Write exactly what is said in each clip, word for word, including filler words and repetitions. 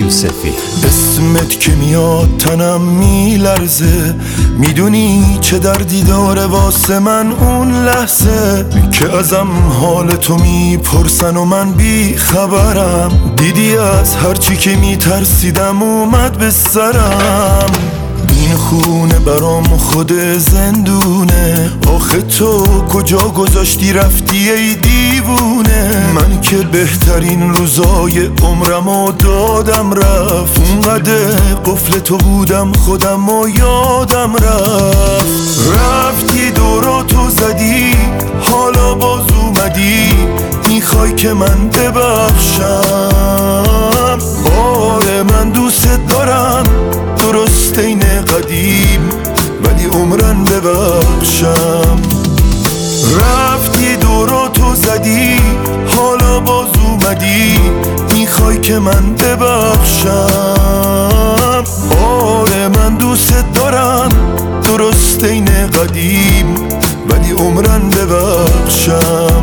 یوسفی. اسمت که میاد تنم میلرزه، میدونی چه دردی داره واسه من اون لحظه که ازم حال تو میپرسن و من بی خبرم. دیدی از هرچی که میترسیدم اومد به سرم. این خونه برام خود زندونه، آخه تو کجا گذاشتی رفتی ای دیوونه؟ من که بهترین روزای عمرمو دادم رفت، اونقدر قفل تو بودم خودم و یادم رفت. رفتی دوراتو زدی حالا باز اومدی، میخوای که من ببخشم. آره من دوست دارم درست این قدیم، ولی عمرن ببخشم. رفتی دوراتو زدی حالا باز اومدی، میخوای که من ببخشم. آره من دوست دارم درست این قدیم، ولی عمرن ببخشم.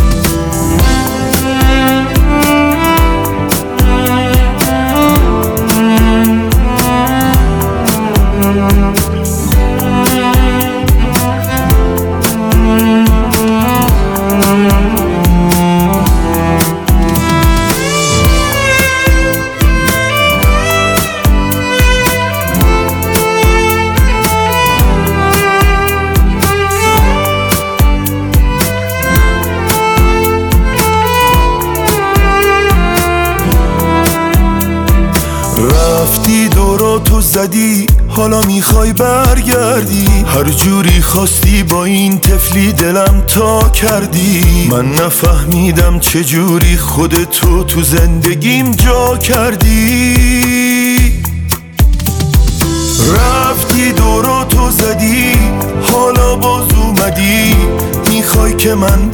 رفتی دوراتو زدی حالا میخوای برگردی، هر جوری خواستی با این طفلی دلم تا کردی. من نفهمیدم چجوری خودتو تو زندگیم جا کردی. رفتی دوراتو زدی حالا باز اومدی، میخوای که من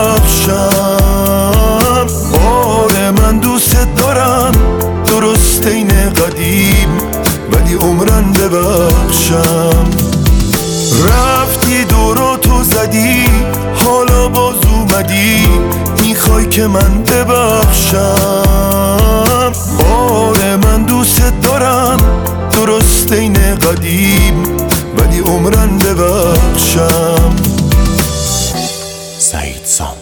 ببخشم. آره من دوست دارم درست این قدیم، ولی عمرن ببخشم. رفتی دوراتو زدی حالا باز اومدی، میخوای که من ببخشم. آره من دوست دارم درست این قدیم، ولی عمرن ببخشم. سعید سام.